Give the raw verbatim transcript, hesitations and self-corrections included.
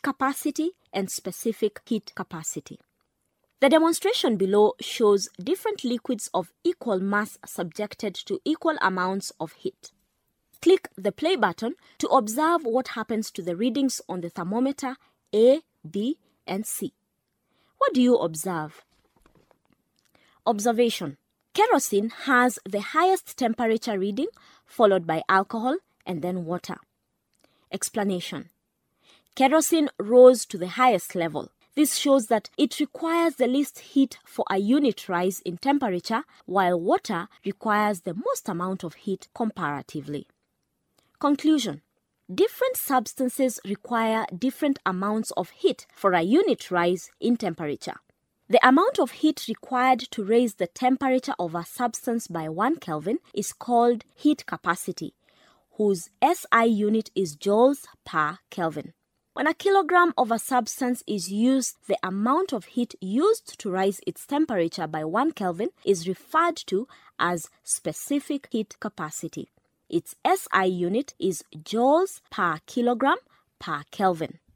heat capacity and specific heat capacity. The demonstration below shows different liquids of equal mass subjected to equal amounts of heat. Click the play button to observe what happens to the readings on the thermometer A, B, and C. What do you observe? Observation. Kerosene has the highest temperature reading, followed by alcohol and then water. Explanation. Kerosene rose to the highest level. This shows that it requires the least heat for a unit rise in temperature, while water requires the most amount of heat comparatively. Conclusion. Different substances require different amounts of heat for a unit rise in temperature. The amount of heat required to raise the temperature of a substance by one Kelvin is called heat capacity, whose S I unit is joules per Kelvin. When a kilogram of a substance is used, the amount of heat used to rise its temperature by one Kelvin is referred to as specific heat capacity. Its S I unit is joules per kilogram per Kelvin.